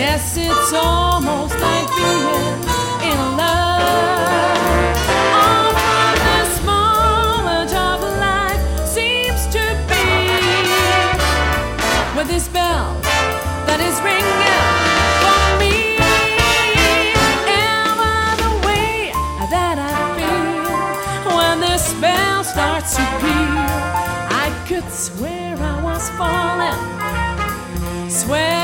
Yes, it's almost like being in love. All from the small job of life seems to be with this bell that is ringing for me. Ever the way that I feel when this bell starts to peal, I could swear I was falling, swear